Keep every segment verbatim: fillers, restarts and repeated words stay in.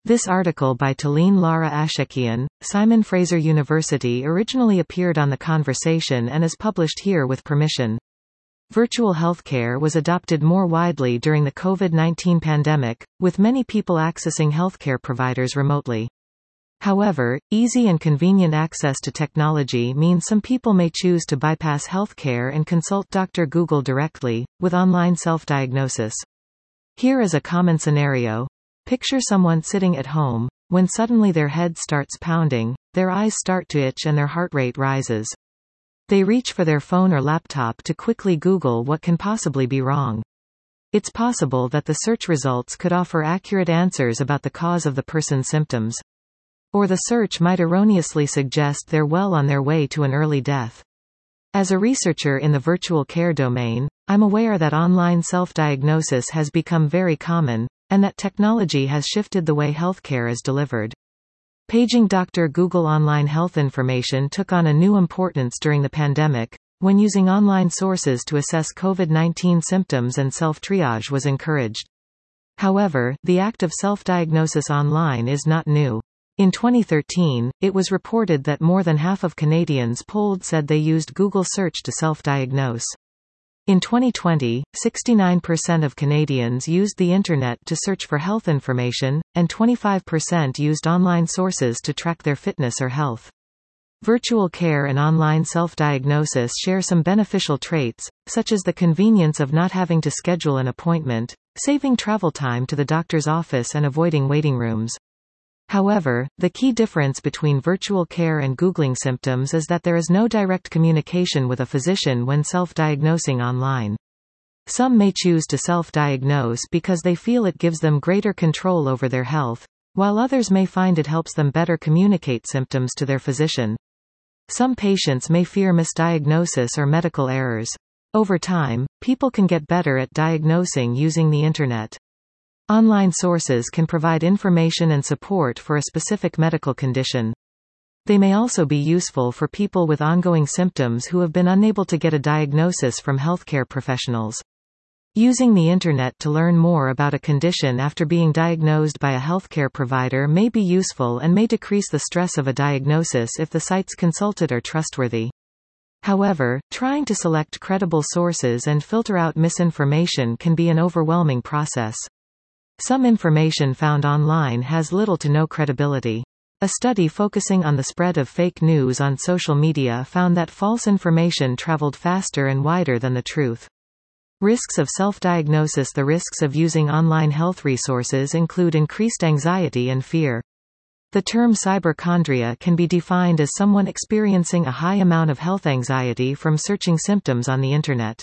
This article by Talene Lara Ashekian, Simon Fraser University originally appeared on The Conversation and is published here with permission. Virtual healthcare was adopted more widely during the COVID nineteen pandemic, with many people accessing healthcare providers remotely. However, easy and convenient access to technology means some people may choose to bypass healthcare and consult Doctor Google directly, with online self-diagnosis. Here is a common scenario. Picture someone sitting at home, when suddenly their head starts pounding, their eyes start to itch and their heart rate rises. They reach for their phone or laptop to quickly Google what can possibly be wrong. It's possible that the search results could offer accurate answers about the cause of the person's symptoms. Or the search might erroneously suggest they're well on their way to an early death. As a researcher in the virtual care domain, I'm aware that online self-diagnosis has become very common, and that technology has shifted the way healthcare is delivered. Paging Doctor Google online health information took on a new importance during the pandemic, when using online sources to assess COVID nineteen symptoms and self-triage was encouraged. However, the act of self-diagnosis online is not new. In twenty thirteen, it was reported that more than half of Canadians polled said they used Google Search to self-diagnose. In twenty twenty, sixty-nine percent of Canadians used the Internet to search for health information, and twenty-five percent used online sources to track their fitness or health. Virtual care and online self-diagnosis share some beneficial traits, such as the convenience of not having to schedule an appointment, saving travel time to the doctor's office and avoiding waiting rooms. However, the key difference between virtual care and Googling symptoms is that there is no direct communication with a physician when self-diagnosing online. Some may choose to self-diagnose because they feel it gives them greater control over their health, while others may find it helps them better communicate symptoms to their physician. Some patients may fear misdiagnosis or medical errors. Over time, people can get better at diagnosing using the Internet. Online sources can provide information and support for a specific medical condition. They may also be useful for people with ongoing symptoms who have been unable to get a diagnosis from healthcare professionals. Using the Internet to learn more about a condition after being diagnosed by a healthcare provider may be useful and may decrease the stress of a diagnosis if the sites consulted are trustworthy. However, trying to select credible sources and filter out misinformation can be an overwhelming process. Some information found online has little to no credibility. A study focusing on the spread of fake news on social media found that false information traveled faster and wider than the truth. Risks of self-diagnosis. The risks of using online health resources include increased anxiety and fear. The term cyberchondria can be defined as someone experiencing a high amount of health anxiety from searching symptoms on the Internet.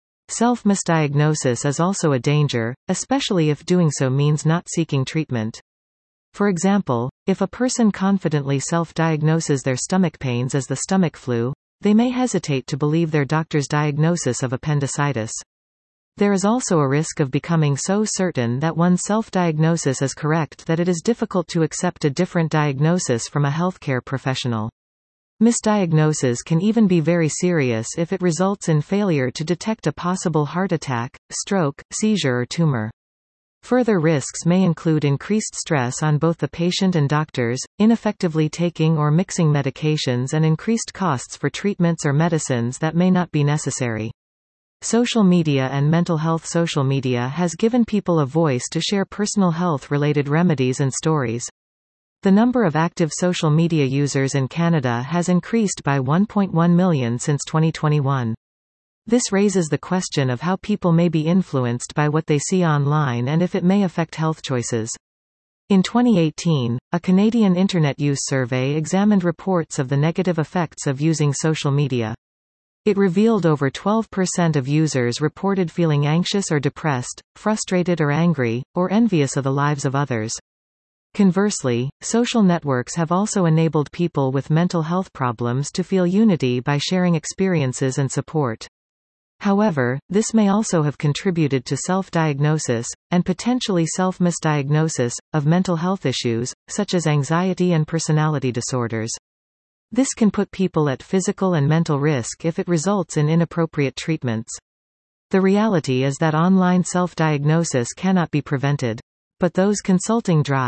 Self-misdiagnosis is also a danger, especially if doing so means not seeking treatment. For example, if a person confidently self-diagnoses their stomach pains as the stomach flu, they may hesitate to believe their doctor's diagnosis of appendicitis. There is also a risk of becoming so certain that one's self-diagnosis is correct that it is difficult to accept a different diagnosis from a healthcare professional. Misdiagnosis can even be very serious if it results in failure to detect a possible heart attack, stroke, seizure or tumor. Further risks may include increased stress on both the patient and doctors, ineffectively taking or mixing medications and increased costs for treatments or medicines that may not be necessary. Social media and mental health. Social media has given people a voice to share personal health-related remedies and stories. The number of active social media users in Canada has increased by one point one million since twenty twenty-one. This raises the question of how people may be influenced by what they see online and if it may affect health choices. In twenty eighteen, a Canadian Internet use survey examined reports of the negative effects of using social media. It revealed over twelve percent of users reported feeling anxious or depressed, frustrated or angry, or envious of the lives of others. Conversely, social networks have also enabled people with mental health problems to feel unity by sharing experiences and support. However, this may also have contributed to self-diagnosis, and potentially self-misdiagnosis, of mental health issues, such as anxiety and personality disorders. This can put people at physical and mental risk if it results in inappropriate treatments. The reality is that online self-diagnosis cannot be prevented. But those consulting drive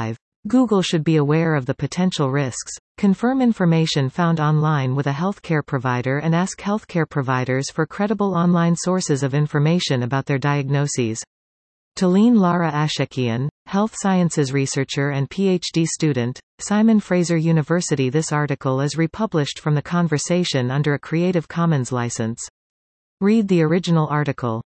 Google should be aware of the potential risks. Confirm information found online with a healthcare provider and ask healthcare providers for credible online sources of information about their diagnoses. Talene Lara Ashekian, health sciences researcher and PhD student, Simon Fraser University. This article is republished from the conversation under a Creative Commons license. Read the original article.